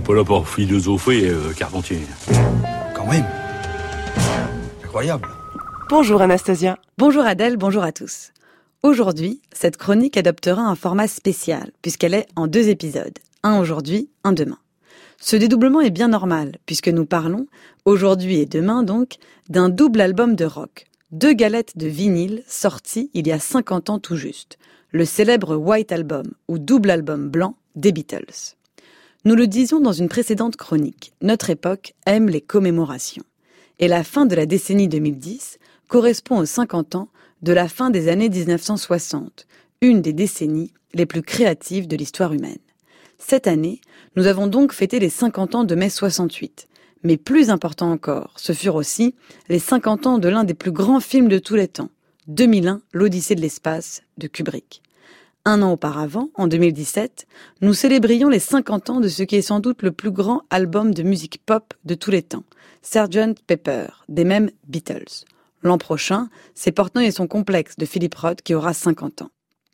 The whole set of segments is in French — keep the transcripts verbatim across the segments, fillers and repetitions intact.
n'est pas là pour philosopher, euh, Carpentier. Quand même. Incroyable. Bonjour Anastasia. Bonjour Adèle, bonjour à tous. Aujourd'hui, cette chronique adoptera un format spécial, puisqu'elle est en deux épisodes. Un aujourd'hui, un demain. Ce dédoublement est bien normal, puisque nous parlons, aujourd'hui et demain donc, d'un double album de rock. Deux galettes de vinyle sorties il y a cinquante ans tout juste. Le célèbre White Album, ou double album blanc, des Beatles. Nous le disions dans une précédente chronique, notre époque aime les commémorations. Et la fin de la décennie deux mille dix correspond aux cinquante ans de la fin des années dix-neuf cent soixante, une des décennies les plus créatives de l'histoire humaine. Cette année, nous avons donc fêté les cinquante ans de mai soixante-huit. Mais plus important encore, ce furent aussi les cinquante ans de l'un des plus grands films de tous les temps, deux mille un, l'Odyssée de l'espace, de Kubrick. Un an auparavant, en deux mille dix-sept, nous célébrions les cinquante ans de ce qui est sans doute le plus grand album de musique pop de tous les temps, sergent Pepper, des mêmes Beatles. L'an prochain, c'est Portnoy et son complexe de Philip Roth qui aura cinquante ans.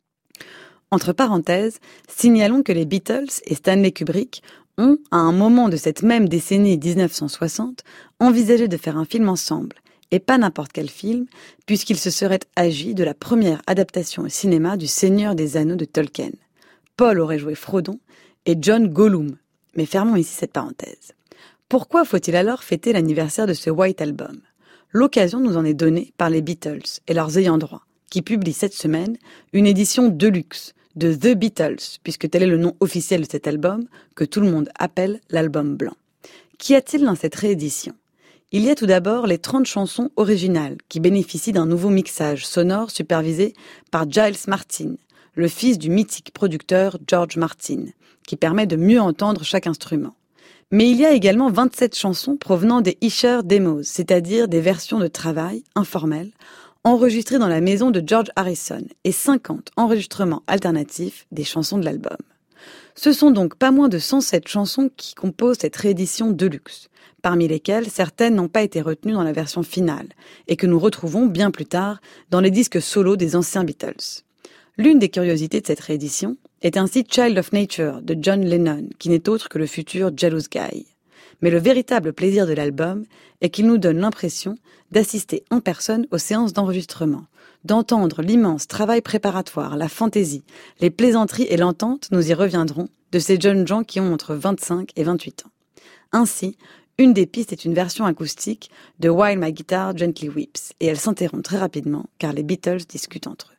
Entre parenthèses, signalons que les Beatles et Stanley Kubrick ont, à un moment de cette même décennie dix-neuf cent soixante, envisagé de faire un film ensemble, et pas n'importe quel film, puisqu'il se serait agi de la première adaptation au cinéma du Seigneur des Anneaux de Tolkien. Paul aurait joué Frodon et John Gollum. Mais fermons ici cette parenthèse. Pourquoi faut-il alors fêter l'anniversaire de ce White Album ? L'occasion nous en est donnée par les Beatles et leurs ayants droit, qui publient cette semaine une édition deluxe de The Beatles, puisque tel est le nom officiel de cet album, que tout le monde appelle l'album blanc. Qu'y a-t-il dans cette réédition ? Il y a tout d'abord les trente chansons originales, qui bénéficient d'un nouveau mixage sonore supervisé par Giles Martin, le fils du mythique producteur George Martin, qui permet de mieux entendre chaque instrument. Mais il y a également vingt-sept chansons provenant des Esher Demos, c'est-à-dire des versions de travail informelles, enregistrées dans la maison de George Harrison, et cinquante enregistrements alternatifs des chansons de l'album. Ce sont donc pas moins de cent sept chansons qui composent cette réédition deluxe, parmi lesquelles certaines n'ont pas été retenues dans la version finale, et que nous retrouvons bien plus tard dans les disques solos des anciens Beatles. L'une des curiosités de cette réédition est ainsi Child of Nature de John Lennon, qui n'est autre que le futur Jealous Guy. Mais le véritable plaisir de l'album est qu'il nous donne l'impression d'assister en personne aux séances d'enregistrement, d'entendre l'immense travail préparatoire, la fantaisie, les plaisanteries et l'entente, nous y reviendrons, de ces jeunes gens qui ont entre vingt-cinq et vingt-huit ans. Ainsi, une des pistes est une version acoustique de While My Guitar Gently Weeps, et elle s'interrompt très rapidement car les Beatles discutent entre eux.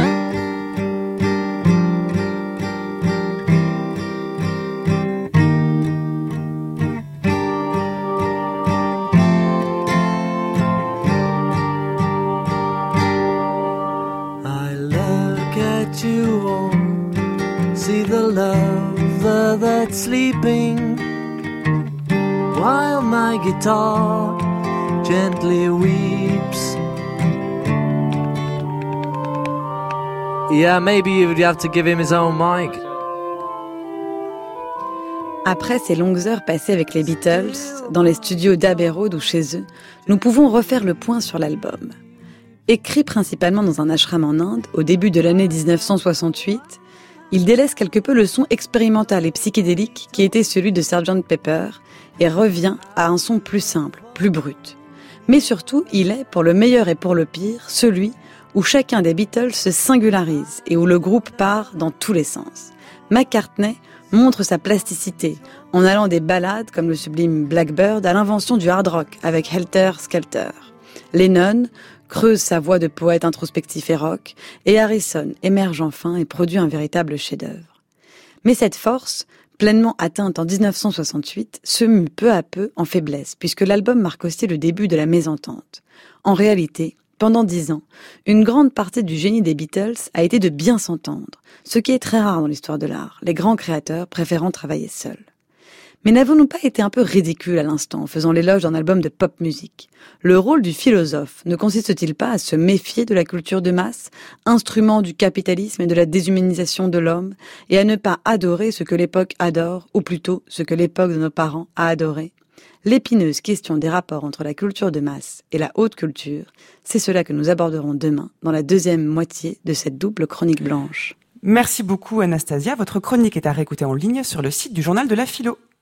You all see the lover that's sleeping while my guitar gently weeps. Yeah, maybe you'd have to give him his own mic. Après ces longues heures passées avec les Beatles, dans les studios d'Abbey Road ou chez eux, nous pouvons refaire le point sur l'album. Écrit principalement dans un ashram en Inde, au début de l'année dix-neuf cent soixante-huit, il délaisse quelque peu le son expérimental et psychédélique qui était celui de sergent Pepper et revient à un son plus simple, plus brut. Mais surtout, il est, pour le meilleur et pour le pire, celui où chacun des Beatles se singularise et où le groupe part dans tous les sens. McCartney montre sa plasticité en allant des ballades comme le sublime Blackbird à l'invention du hard rock avec Helter Skelter. Lennon creuse sa voix de poète introspectif et rock, et Harrison émerge enfin et produit un véritable chef-d'œuvre. Mais cette force, pleinement atteinte en dix-neuf cent soixante-huit, se mue peu à peu en faiblesse, puisque l'album marque aussi le début de la mésentente. En réalité, pendant dix ans, une grande partie du génie des Beatles a été de bien s'entendre, ce qui est très rare dans l'histoire de l'art, les grands créateurs préférant travailler seuls. Mais n'avons-nous pas été un peu ridicules à l'instant en faisant l'éloge d'un album de pop musique ? Le rôle du philosophe ne consiste-t-il pas à se méfier de la culture de masse, instrument du capitalisme et de la déshumanisation de l'homme, et à ne pas adorer ce que l'époque adore, ou plutôt ce que l'époque de nos parents a adoré ? L'épineuse question des rapports entre la culture de masse et la haute culture, c'est cela que nous aborderons demain dans la deuxième moitié de cette double chronique blanche. Merci beaucoup Anastasia, votre chronique est à réécouter en ligne sur le site du Journal de la Philo.